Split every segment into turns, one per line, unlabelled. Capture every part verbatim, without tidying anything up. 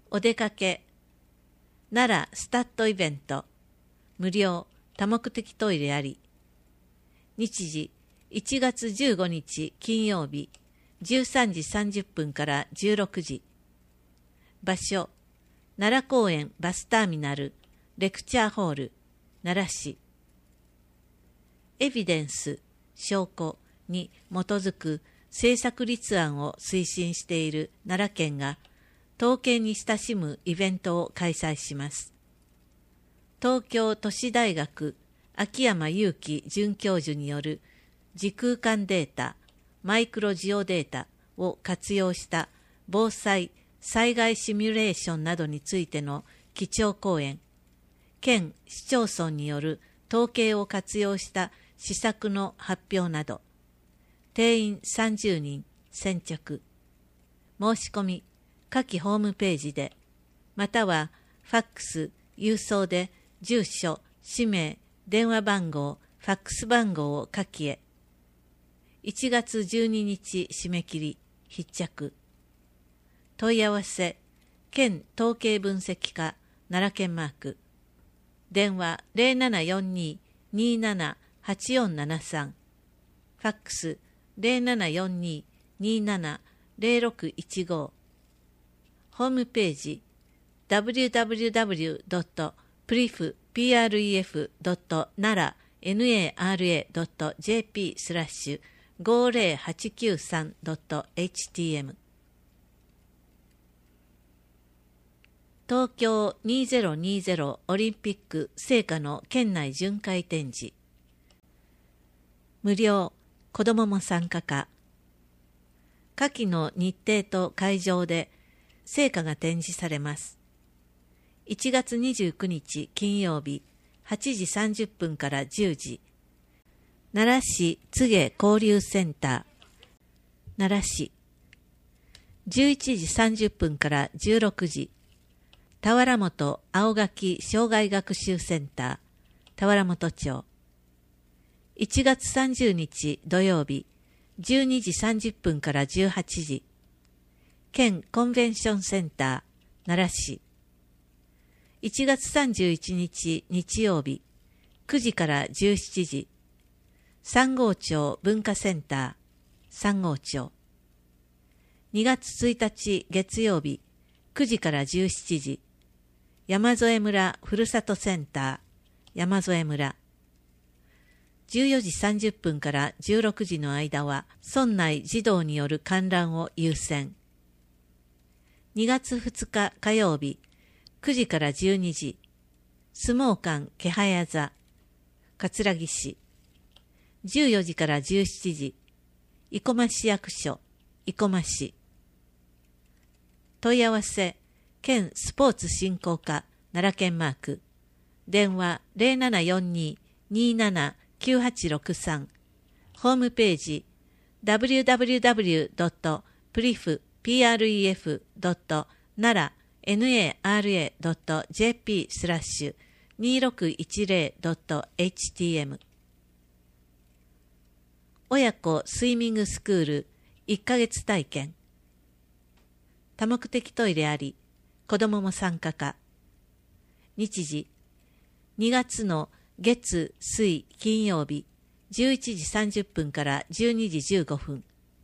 お出かけ、奈良スタッドイベント、無料、多目的トイレあり。日時、いちがつじゅうごにち金曜日、じゅうさんじさんじゅっぷんからじゅうろくじ。場所、奈良公園バスターミナル、レクチャーホール、奈良市。エビデンス、証拠に基づく政策立案を推進している奈良県が、統計に親しむイベントを開催します。東京都市大学秋山祐樹准教授による時空間データ、マイクロジオデータを活用した防災・災害シミュレーションなどについての基調講演、県市町村による統計を活用した施策の発表など、定員さんじゅうにん先着。申し込み、下記ホームページで、またはファックス、郵送で住所、氏名、電話番号、ファックス番号を下記へ。いちがつじゅうににち締め切り、必着。問い合わせ、県統計分析課、奈良県マーク。電話 ゼロななよんに にーなな はちよんななさん。ファックス ゼロななよんに にーなな ゼロろくいちご。ホームページ ダブリューダブリューダブリュードットプリフドットナラ ナラ ドット ジェーピー スラッシュ ごぜろはちきゅうさん ドット エイチティーエム。 東京にせんにじゅうオリンピック聖火の県内巡回展示。無料、子どもも参加可。下記の日程と会場で聖火が展示されます。いちがつにじゅうくにち金曜日、はちじさんじゅっぷんからじゅうじ。奈良市柘植交流センター、奈良市。じゅういちじさんじゅっぷんからじゅうろくじ。田原本青垣障害学習センター、田原本町。いちがつさんじゅうにち土曜日、じゅうにじさんじゅっぷんからじゅうはちじ。県コンベンションセンター、奈良市。いちがつさんじゅういちにち日曜日、くじからじゅうしちじ。三郷町文化センター、三郷町。にがつついたち月曜日、くじからじゅうしちじ。山添村ふるさとセンター、山添村。じゅうよじさんじゅっぷんからじゅうろくじの間は、村内児童による観覧を優先。にがつふつか火曜日、くじからじゅうにじ。相撲館気早座、葛城市。じゅうよじからじゅうしちじ。生駒市役所、生駒市。問い合わせ、県スポーツ振興課、奈良県マーク。電話 ゼロななよんに にーなな きゅうはちろくさん。ホームページ ダブリューダブリューダブリュードットプリフドットナラ ナラ ドット ジェーピー スラッシュ にーろくいちぜろ ドット エイチティーエム。 親子スイミングスクールいっかげつ体験。多目的トイレあり、子どもも参加可。日時、にがつの月、水、金曜日、じゅういちじさんじゅっぷんからじゅうにじじゅうごふん。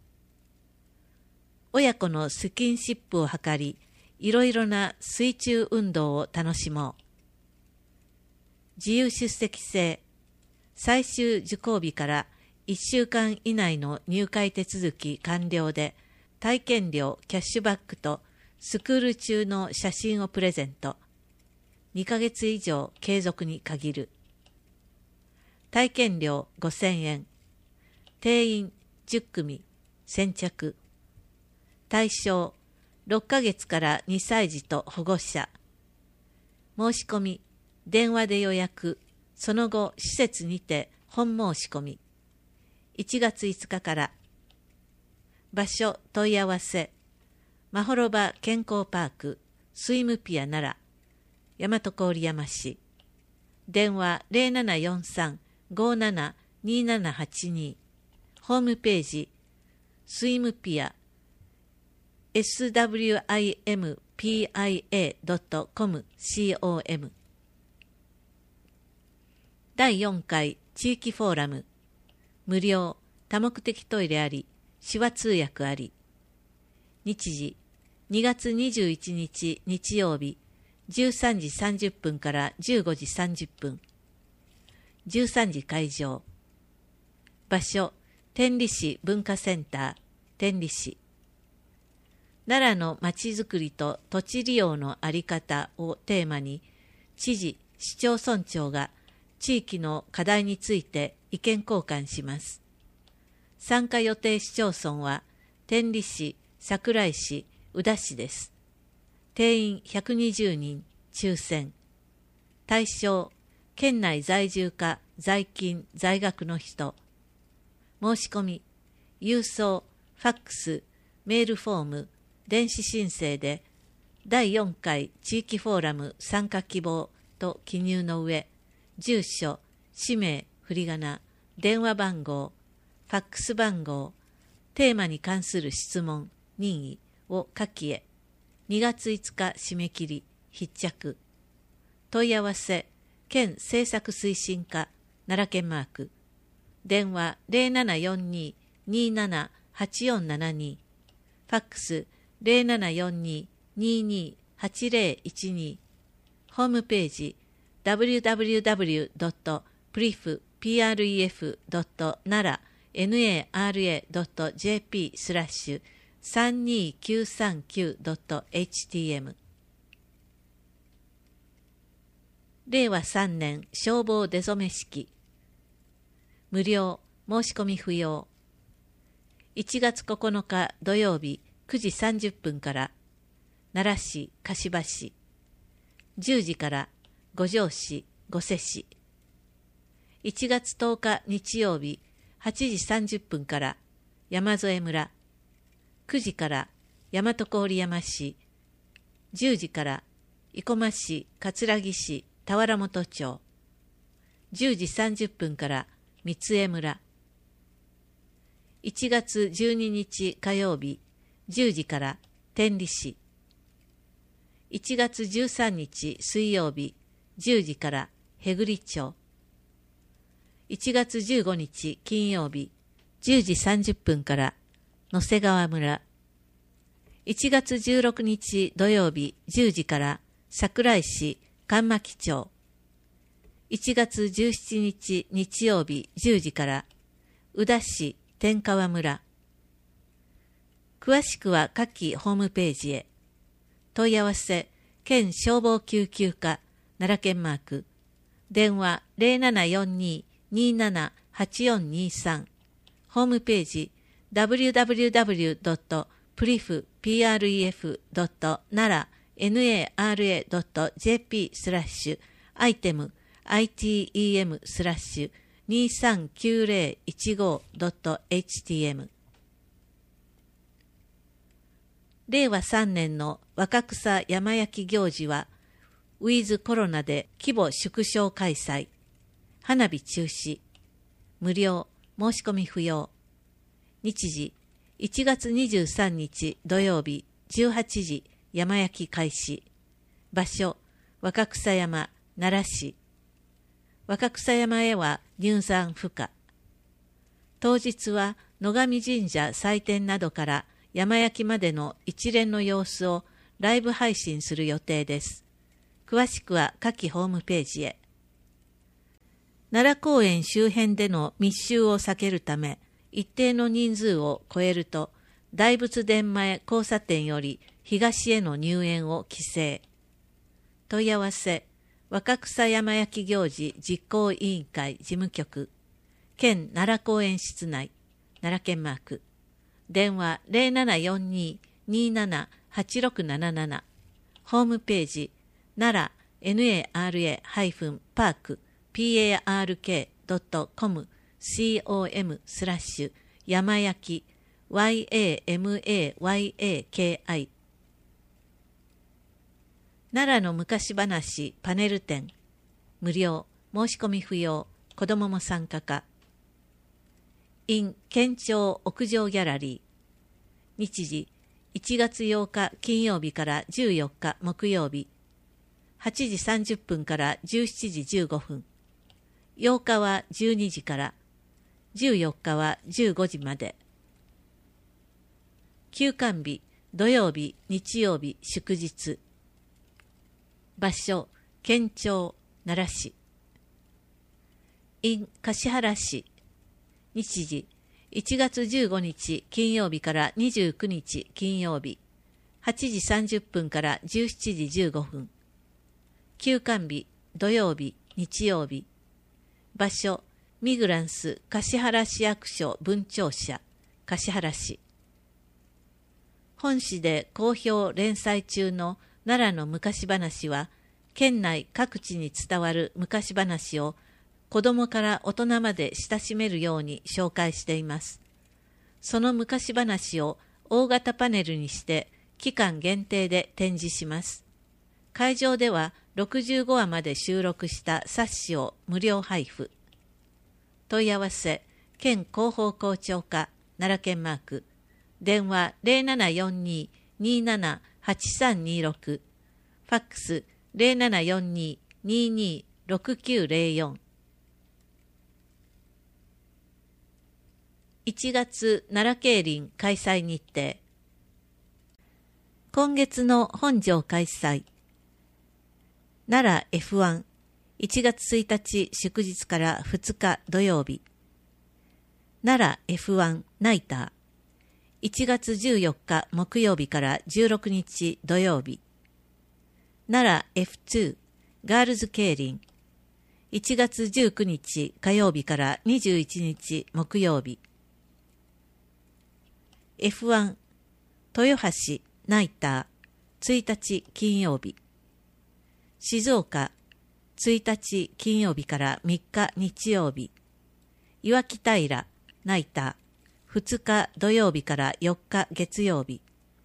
親子のスキンシップを図り、いろいろな水中運動を楽しもう。自由出席制、最終受講日からいっしゅうかん以内の入会手続き完了で、体験料キャッシュバックとスクール中の写真をプレゼント。にかげつ以上継続に限る。体験料ごせんえん。定員じゅっくみ、先着。対象ろっかげつからにさい児と保護者。申し込み、電話で予約、その後施設にて本申し込み。いちがついつかから。場所問い合わせ、まほろば健康パーク、スイムピア奈良、大和郡山市。電話 ゼロななよんさん ごーなな にーななはちに。ホームページ、スイムピア、エスダブリューアイエムピーアイエードットコム コム だいよんかい地域フォーラム無料多目的トイレあり手話通訳あり日時にがつにじゅういちにち日曜日じゅうさんじさんじゅっぷんからじゅうごじさんじゅっぷんじゅうさんじ会場場所天理市文化センター天理市奈良のまちづくりと土地利用の在り方をテーマに知事、市町村長が地域の課題について意見交換します。参加予定市町村は天理市、桜井市、宇陀市です。定員ひゃくにじゅうにん、抽選。対象、県内在住か在勤、在学の人。申し込み、郵送、ファックス、メールフォーム、電子申請でだいよんかい地域フォーラム参加希望と記入の上、住所、氏名、振り仮名、電話番号、ファックス番号、テーマに関する質問、任意を書きへ。にがついつか締め切り、必着。問い合わせ、県政策推進課、奈良県マーク。電話 ゼロななよんに にーなな はちよんななに。ファックスゼロななよんに にーにー はちゼロいちに。ホームページ ダブリューダブリューダブリュードットプリフドットナラ ナラ ドット ジェーピー スラッシュ さんにーきゅうさんきゅう ドット エイチティーエム れいわさんねん消防出初め式無料申し込み不要いちがつここのか土曜日くじさんじゅっぷんから奈良市柏市じゅうじから五條市御所市いちがつとおか日曜日はちじさんじゅっぷんから山添村くじから大和郡山市じゅうじから生駒市葛城市田原本町じゅうじさんじゅっぷんから三江村いちがつじゅうににち火曜日じゅうじから天理市いちがつじゅうさんにち水曜日じゅうじから辺栗町いちがつじゅうごにち金曜日じゅうじさんじゅっぷんから野瀬川村いちがつじゅうろくにち土曜日じゅうじから桜井市神巻町いちがつじゅうしちにち日曜日じゅうじから宇陀市天川村詳しくは下記ホームページへ問い合わせ県消防救急課奈良県マーク電話 ゼロななよんに にーなな はちよんにさん ホームページ ダブリューダブリューダブリュードットプリフドットナラ ナラ ドット ジェーピー スラッシュアイテム アイティーイーエム スラッシュにさんきゅうゼロいちご ドット エイチティーエム れいわさんねんの若草山焼き行事はウィズコロナで規模縮小開催花火中止無料申し込み不要日時いちがつにじゅうさんにち土曜日じゅうはちじ山焼き開始場所若草山奈良市若草山へは入山不可当日は野上神社祭典などから山焼きまでの一連の様子をライブ配信する予定です詳しくは下記ホームページへ奈良公園周辺での密集を避けるため一定の人数を超えると大仏殿前交差点より東への入園を規制問い合わせ若草山焼行事実行委員会事務局県奈良公園室内奈良県マーク電話 ゼロななよんに にーなな はちろくななな ホームページ奈良 ナラ パーク パーク ドットコム スラッシュ山焼き ヤマヤキ奈良の昔話パネル展無料申し込み不要子どもも参加か in 県庁屋上ギャラリー日時いちがつようか金曜日からじゅうよっか木曜日、はちじさんじゅっぷんからじゅうしちじじゅうごふん、ようかはじゅうにじから、じゅうよっかはじゅうごじまで。休館日、土曜日、日曜日、祝日。場所、県庁、奈良市。in 橿原市。日時、いちがつじゅうごにち金曜日からにじゅうくにち金曜日、はちじさんじゅっぷんからじゅうしちじじゅうごふん。休館日、土曜日、日曜日。場所、ミグランス橿原市役所分庁舎、橿原市。本市で好評連載中の奈良の昔話は、県内各地に伝わる昔話を子どもから大人まで親しめるように紹介しています。その昔話を大型パネルにして期間限定で展示します。会場ではろくじゅうごわまで収録した冊子を無料配布。問い合わせ、県広報校長課、奈良県マーク、電話 ゼロななよんに にーなな はちさんにーろく、ファックス ゼロななよんに にーにー ろくきゅうゼロよん。いちがつ奈良競輪開催日程。今月の本場開催。奈良 エフワン、いちがつついたち祝日からふつか土曜日。奈良 エフワン ナイター、いちがつじゅうよっか木曜日からじゅうろくにち土曜日。奈良 エフツー ガールズ競輪、いちがつじゅうくにち火曜日からにじゅういちにち木曜日。エフワン 豊橋ナイター、ついたち金曜日。静岡ついたち金曜日からみっか日曜日。岩木平ナイター、ふつか土曜日からよっか月曜日。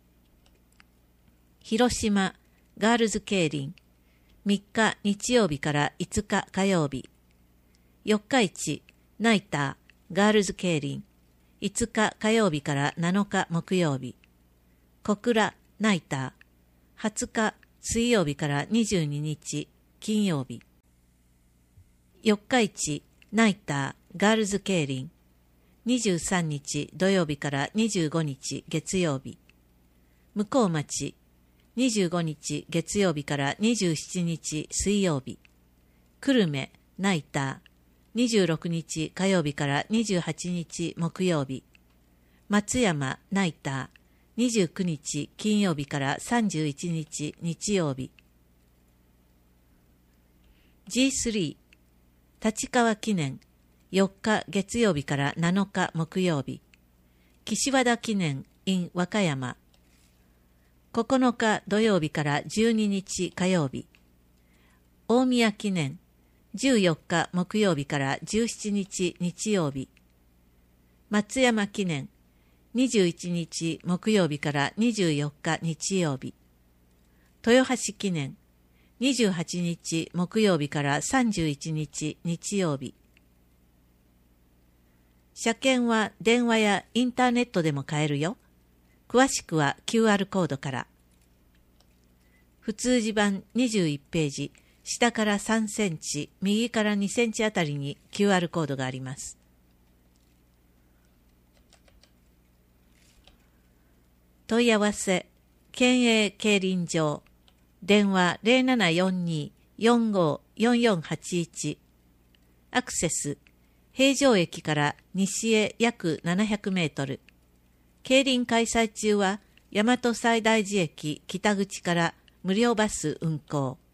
広島ガールズ競輪、みっか日曜日からいつか火曜日。四日市ナイターガールズ競輪、いつか火曜日からなのか木曜日。小倉ナイター、はつか水曜日からにじゅうににち金曜日。四日市ナイターガールズ競輪、にじゅうさんにち土曜日からにじゅうごにち月曜日。向日町にじゅうごにち月曜日からにじゅうしちにち水曜日。久留米ナイター、にじゅうろくにち火曜日からにじゅうはちにち木曜日。松山ナイター、にじゅうくにち金曜日からさんじゅういちにち日曜日。ジースリー 立川記念、よっか月曜日からなのか木曜日。岸和田記念 in 和歌山、ここのか土曜日からじゅうににち火曜日。大宮記念、じゅうよっか木曜日からじゅうしちにち日曜日。松山記念、にじゅういちにち木曜日からにじゅうよっか日曜日。豊橋記念、にじゅうはちにち木曜日からさんじゅういちにち日曜日。車券は電話やインターネットでも買えるよ。詳しくは キューアール コードから。普通字版にじゅういちページ、下からさんセンチ、右からにセンチあたりに キューアール コードがあります。問い合わせ、県営競輪場、電話 ゼロななよんに よんご よんよんはちいち、アクセス、平城駅から西へ約ななひゃくメートル。競輪開催中は大和西大寺駅北口から無料バス運行。